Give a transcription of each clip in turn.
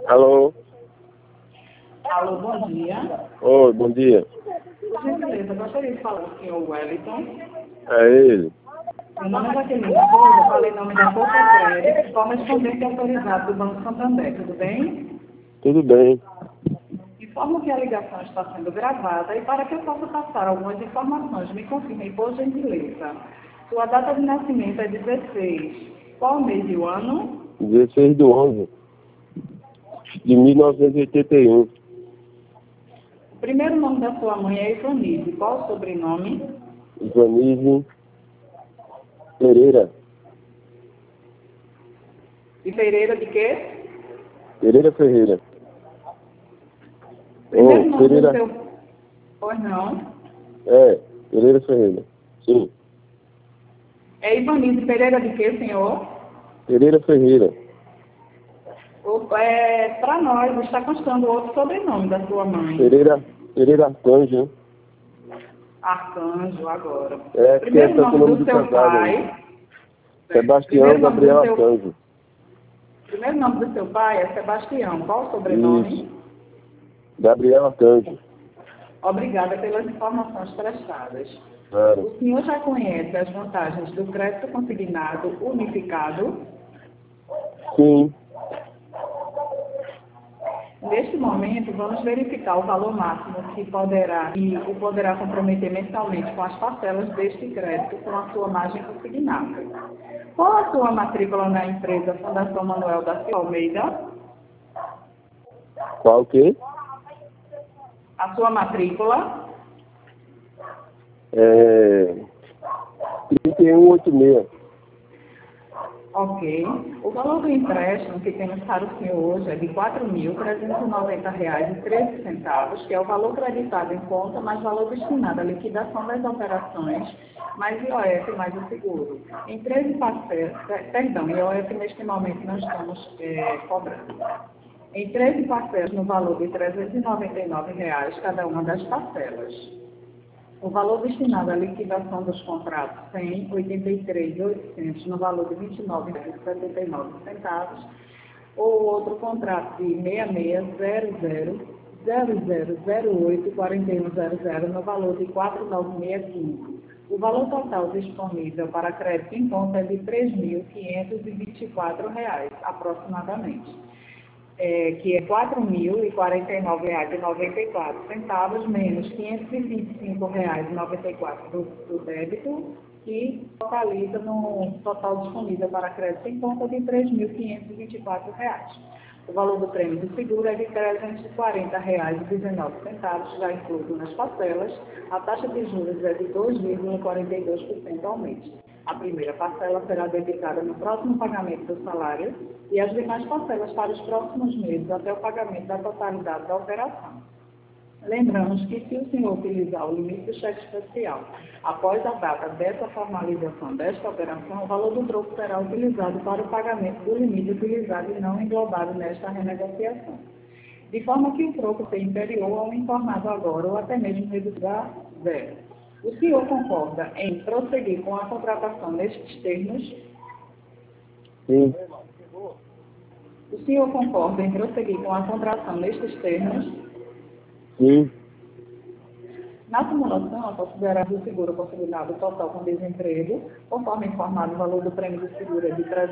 Alô? Alô, bom dia. Oi, bom dia. Por gentileza, gostaria de falar com o senhor Wellington. É ele. Meu nome é Jaqueline Souza, falei em nome da Força Crédito, correspondente autorizado do Banco Santander, tudo bem? Tudo bem. Informo que a ligação está sendo gravada e para que eu possa passar algumas informações, me confirme por gentileza. Sua data de nascimento é 16. Qual o mês e o ano? 16/11 de 1981. O primeiro nome da sua mãe é Ivanise. Qual o sobrenome? Ivanise Pereira. E Pereira de quê? Pereira Ferreira. Primeiro nome Pereira. do seu... Pois não. Pereira Ferreira. Sim. É Ivanise Pereira de quê, senhor? Pereira Ferreira. Para nós, está constando outro sobrenome da sua mãe. Pereira Arcanjo. Arcanjo, agora. Primeiro Primeiro nome do seu casado, pai. Sebastião Gabriel Arcanjo. Primeiro nome do seu pai é Sebastião. Qual o sobrenome? Isso. Gabriel Arcanjo. Obrigada pelas informações prestadas. Claro. O senhor já conhece as vantagens do crédito consignado unificado? Sim. Neste momento, vamos verificar o valor máximo que poderá comprometer mensalmente com as parcelas deste crédito com a sua margem consignada. Qual a sua matrícula na empresa Fundação Manuel da Silva Almeida? Qual o quê? A sua matrícula? 3186. Ok. O valor do empréstimo que temos para o senhor hoje é de R$ 4.390,13, que é o valor creditado em conta, mais valor destinado à liquidação das operações, mais IOF, mais o seguro. Em 13 parcelas, IOF neste momento não estamos cobrando. Em 13 parcelas no valor de R$ 399, cada uma das parcelas. O valor destinado à liquidação dos contratos 183.800 no valor de R$ 29,79, ou outro contrato de 660000084100 no valor de R$ 4.965. O valor total disponível para crédito em conta é de R$ 3.524 aproximadamente. Que é R$ 4.049,94, menos R$ 525,94 do débito, que totaliza no total disponível para crédito em conta de R$ 3.524. O valor do prêmio do seguro é de R$ 340,19, já incluído nas parcelas. A taxa de juros é de 2,42% ao mês. A primeira parcela será debitada no próximo pagamento do salário e as demais parcelas para os próximos meses até o pagamento da totalidade da operação. Lembramos que se o senhor utilizar o limite do cheque especial após a data dessa formalização desta operação, o valor do troco será utilizado para o pagamento do limite utilizado e não englobado nesta renegociação. De forma que o troco seja inferior ao informado agora ou até mesmo reduzido a zero. O senhor concorda em prosseguir com a contratação nestes termos? Sim. O senhor concorda em prosseguir com a contratação nestes termos? Sim. Na simulação, é considerado o seguro consignado total com desemprego, conforme informado, o valor do prêmio do seguro é de R$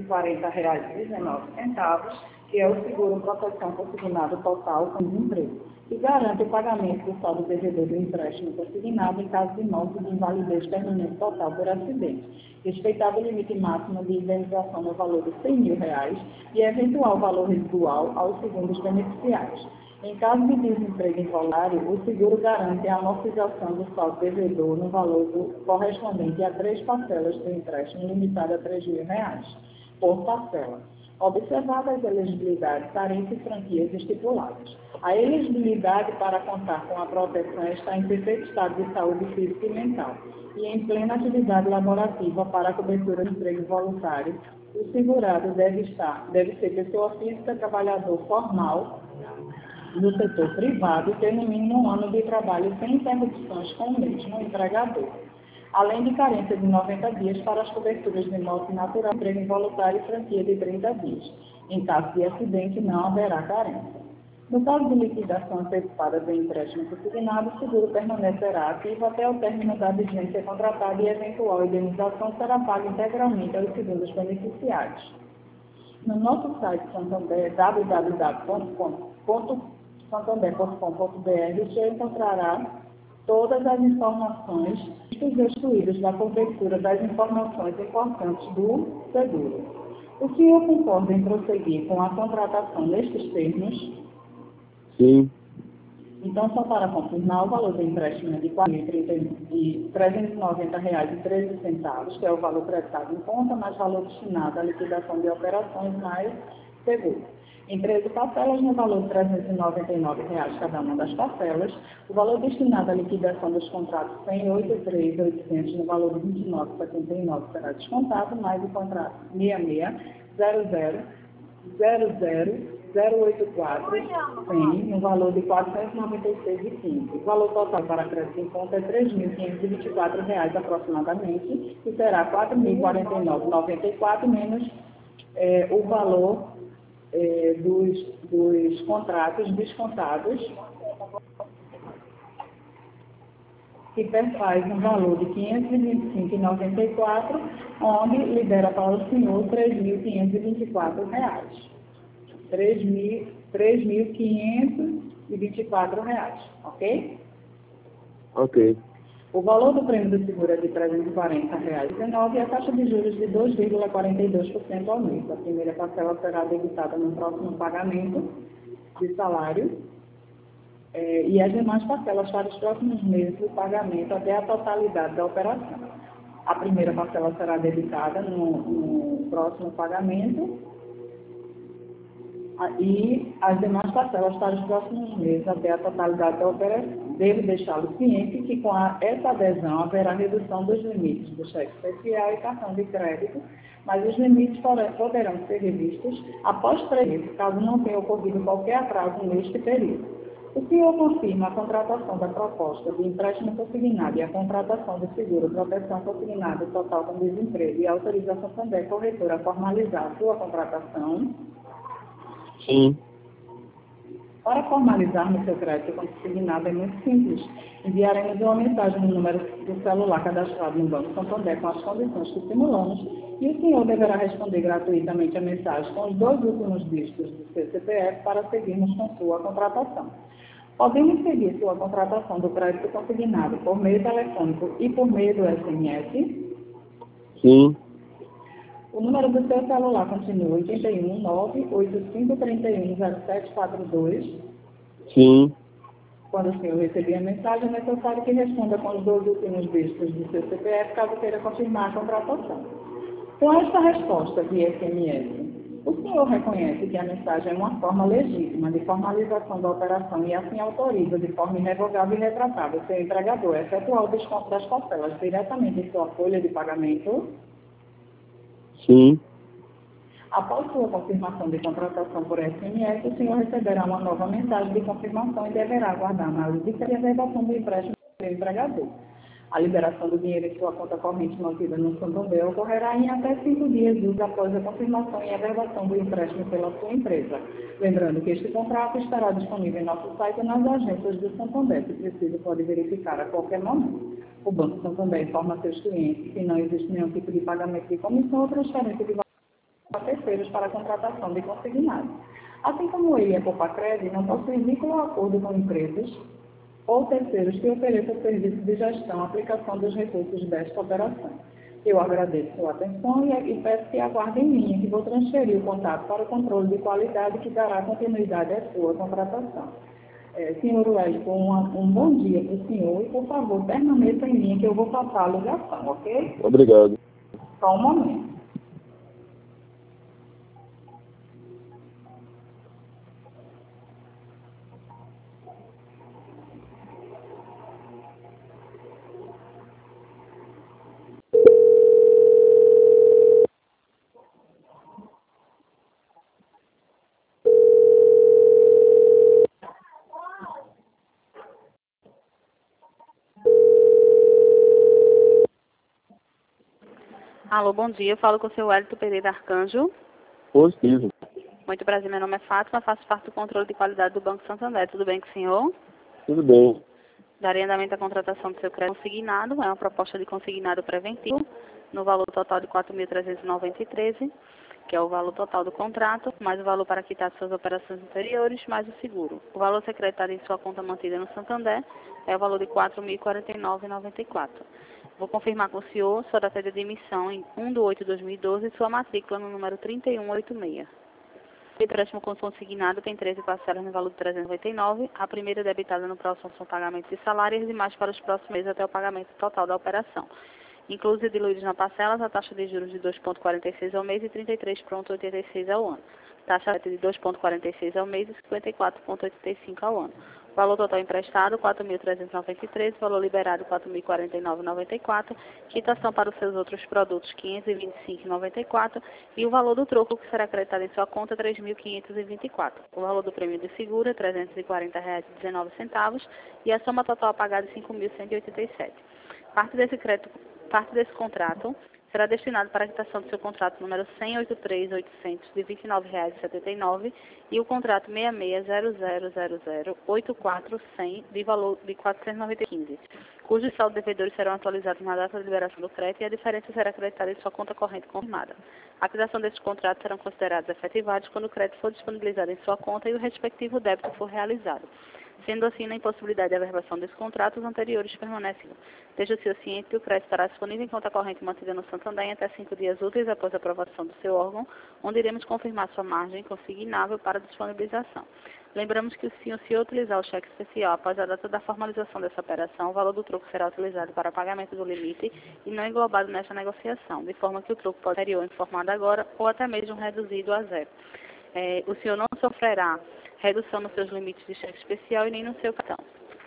340,19, que é o seguro proteção consignado total com desemprego, que garante o pagamento do saldo devedor do empréstimo consignado em caso de morte e de invalidez permanente total por acidente, respeitado o limite máximo de indenização no valor de R$ 100.000 e eventual valor residual aos segundos beneficiários. Em caso de desemprego involuntário, o seguro garante a amortização do saldo devedor no valor correspondente a 3 parcelas do empréstimo, limitado a R$ 3.000 por parcela, observadas as elegibilidades, tarifas e franquias estipuladas. A elegibilidade para contar com a proteção está em perfeito estado de saúde física e mental e em plena atividade laborativa para a cobertura de emprego voluntário. O segurado deve ser pessoa física, trabalhador formal no setor privado e ter no mínimo 1 ano de trabalho sem interrupções com o mesmo empregador. além de carência de 90 dias para as coberturas de morte natural, emprego involuntário e franquia de 30 dias. Em caso de acidente, não haverá carência. No caso de liquidação antecipada do empréstimo consignado, o seguro permanecerá ativo até o término da vigência contratada e eventual indenização será paga integralmente aos segundos beneficiários. No nosso site Santander, www.santander.com.br, você encontrará todas as informações excluídas da cobertura das informações importantes do seguro. O senhor concorda em prosseguir com a contratação nestes termos? Sim. Então, só para confirmar, o valor do empréstimo é de R$ 390,13, que é o valor prestado em conta, mais valor destinado à liquidação de operações mais seguro. Em 13 parcelas, no valor de R$ 399,00 cada uma das parcelas, o valor destinado à liquidação dos contratos 183.800 no valor de R$ 29,79 será descontado, mais o contrato 084 tem no valor de R$ 496,15. O valor total para crédito em conta é R$ 3.524 aproximadamente, e será R$ 4.049,94 menos o valor dos contratos descontados, que faz um valor de R$ 525,94, onde libera para o senhor R$ 3.524. R$ 3.524, ok? Ok. O valor do prêmio do seguro é de R$ 340,19 e a taxa de juros de 2,42% ao mês. A primeira parcela será debitada no próximo pagamento de salário e as demais parcelas para os próximos meses do pagamento até a totalidade da operação. A primeira parcela será debitada no próximo pagamento e as demais parcelas para os próximos meses até a totalidade da operação. Devo deixá-lo ciente que com essa adesão haverá redução dos limites do cheque especial e cartão de crédito, mas os limites poderão ser revistos após 3 meses, caso não tenha ocorrido qualquer atraso neste período. O senhor confirma a contratação da proposta de empréstimo consignado e a contratação do seguro proteção consignado total com desemprego e autorização também corretora a formalizar a sua contratação? Sim. Para formalizarmos seu crédito consignado é muito simples. Enviaremos uma mensagem no número do celular cadastrado no Banco Santander com as condições que simulamos e o senhor deverá responder gratuitamente a mensagem com os 2 últimos dígitos do seu CPF para seguirmos com sua contratação. Podemos seguir sua contratação do crédito consignado por meio telefônico e por meio do SMS? Sim. O número do seu celular continua 819-8531-0742. Sim. Quando o senhor receber a mensagem, é necessário que responda com os 2 últimos dígitos do seu CPF, caso queira confirmar a contratação. Com esta resposta via SMS, o senhor reconhece que a mensagem é uma forma legítima de formalização da operação e assim autoriza de forma irrevogável e retratável seu empregador a efetuar o desconto das parcelas diretamente em sua folha de pagamento? Sim. Após sua confirmação de contratação por SMS, o senhor receberá uma nova mensagem de confirmação e deverá aguardar a análise e a verbação do empréstimo do seu empregador. A liberação do dinheiro em sua conta corrente mantida no Santander ocorrerá em até 5 dias úteis após a confirmação e a verbação do empréstimo pela sua empresa. Lembrando que este contrato estará disponível em nosso site e nas agências do Santander. Se preciso, pode verificar a qualquer momento. O Banco Santander informa a seus clientes que não existe nenhum tipo de pagamento de comissão ou transferência de a terceiros para a contratação de consignado. Assim como ele é Poupa-Crédito, não possui vínculo ou acordo com empresas ou terceiros que ofereçam serviço de gestão e aplicação dos recursos desta operação. Eu agradeço sua atenção e peço que aguarde em linha, que vou transferir o contato para o controle de qualidade que dará continuidade à sua contratação. Senhor Wellington, um bom dia para o senhor e, por favor, permaneça em linha que eu vou passar a ligação, ok? Obrigado. Só um momento. Alô, bom dia. Eu falo com o seu Wellington Pereira Arcanjo. Positivo. Muito prazer, meu nome é Fátima, faço parte do controle de qualidade do Banco Santander. Tudo bem com o senhor? Tudo bem. Darei andamento à contratação do seu crédito consignado. É uma proposta de consignado preventivo no valor total de R$ 4.393, que é o valor total do contrato, mais o valor para quitar suas operações anteriores, mais o seguro. O valor secretado em sua conta mantida no Santander é o valor de R$ 4.049,94. Vou confirmar com o senhor sua data de admissão em 1/8/2012 e sua matrícula no número 3186. O empréstimo consignado tem 13 parcelas no valor de R$ 399, a primeira debitada no próximo são pagamentos de salário e as demais para os próximos meses até o pagamento total da operação. Incluso diluídos na parcelas, a taxa de juros de 2,46 ao mês e 33,86 ao ano. Taxa de 2,46 ao mês e 54,85 ao ano. Valor total emprestado, R$ 4.393, valor liberado, R$ 4.049,94, quitação para os seus outros produtos, R$ 525,94 e o valor do troco que será acreditado em sua conta, R$ 3.524. O valor do prêmio de seguro, R$ 340,19 e a soma total a pagar de R$ 5.187. Parte desse contrato será destinado para a quitação do seu contrato número 100.83.800 de R$ 29,79 e o contrato 66.0000.84.100 de valor de R$ 490,15, cujos saldos devedores serão atualizados na data de liberação do crédito e a diferença será acreditada em sua conta corrente confirmada. A quitação desses contratos serão considerados efetivados quando o crédito for disponibilizado em sua conta e o respectivo débito for realizado. Sendo assim, na impossibilidade de averbação desse contrato, os anteriores permanecem. Esteja o senhor ciente que o crédito estará disponível em conta corrente mantida no Santander em até 5 dias úteis após a aprovação do seu órgão, onde iremos confirmar sua margem consignável para disponibilização. Lembramos que se o senhor utilizar o cheque especial após a data da formalização dessa operação, o valor do troco será utilizado para pagamento do limite e não englobado nesta negociação, de forma que o troco pode ser informado agora ou até mesmo reduzido a zero. O senhor não sofrerá redução nos seus limites de cheque especial e nem no seu cartão,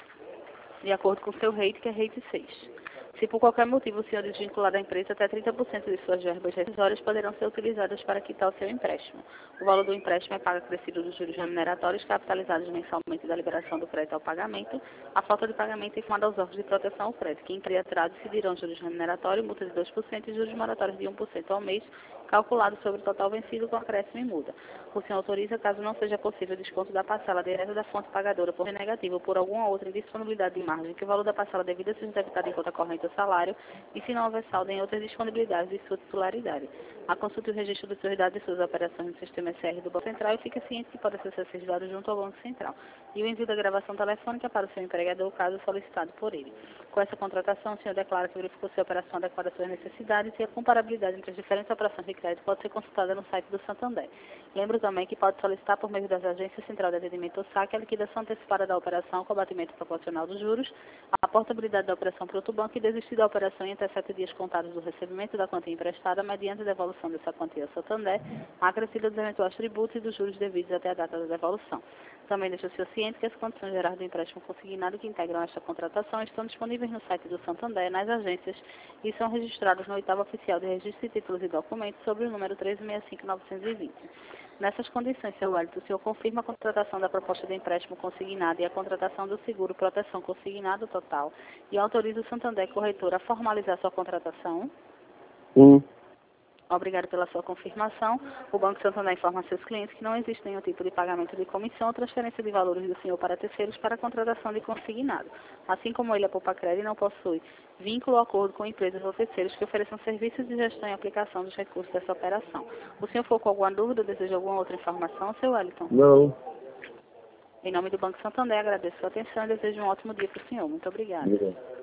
de acordo com o seu rate, que é rate 6. Se por qualquer motivo o senhor desvincular da empresa, até 30% de suas verbas rescisórias poderão ser utilizadas para quitar o seu empréstimo. O valor do empréstimo é pago acrescido dos juros remuneratórios capitalizados mensalmente da liberação do crédito ao pagamento. A falta de pagamento é informada aos órgãos de proteção ao crédito, que em caso de atraso decidirão juros remuneratórios, multa de 2% e juros moratórios de 1% ao mês, calculado sobre o total vencido com acréscimo e multa. O senhor autoriza, caso não seja possível, desconto da parcela direta da fonte pagadora por negativo ou por alguma outra indisponibilidade de margem, que o valor da parcela devida seja debitado em conta corrente ou salário, e se não houver saldo em outras disponibilidades de sua titularidade. A consulta e o registro dos seus dados e suas operações no sistema SR do Banco Central e fica ciente que pode ser registrado junto ao Banco Central. E o envio da gravação telefônica para o seu empregador, caso solicitado por ele. Com essa contratação, o senhor declara que verificou se a operação adequada às suas necessidades e a comparabilidade entre as diferentes operações de crédito pode ser consultada no site do Santander. Lembro também que pode solicitar por meio das agências Central de Atendimento ou SAC a liquidação antecipada da operação com abatimento proporcional dos juros, a portabilidade da operação para outro banco e desistir da operação em até 7 dias contados do recebimento da quantia emprestada mediante a devolução dessa quantia ao Santander, acrescida dos eventuais tributos e dos juros devidos até a data da devolução. Também deixa o senhor ciente que as condições gerais do empréstimo consignado que integram esta contratação estão disponíveis no site do Santander, nas agências, e são registrados no 8º Oficial de Registro de Títulos e Documentos sobre o número 1365-920. Nessas condições, seu Wellington, o senhor confirma a contratação da proposta de empréstimo consignado e a contratação do seguro proteção consignado total e autoriza o Santander Corretora a formalizar sua contratação? Sim. Obrigado pela sua confirmação. O Banco Santander informa a seus clientes que não existe nenhum tipo de pagamento de comissão ou transferência de valores do senhor para terceiros para a contratação de consignado. Assim como ele, a Poupa-Crédito, não possui vínculo ou acordo com empresas ou terceiros que ofereçam serviços de gestão e aplicação dos recursos dessa operação. O senhor ficou com alguma dúvida ou deseja alguma outra informação, seu Wellington? Não. Em nome do Banco Santander, agradeço a sua atenção e desejo um ótimo dia para o senhor. Muito obrigada. Obrigado.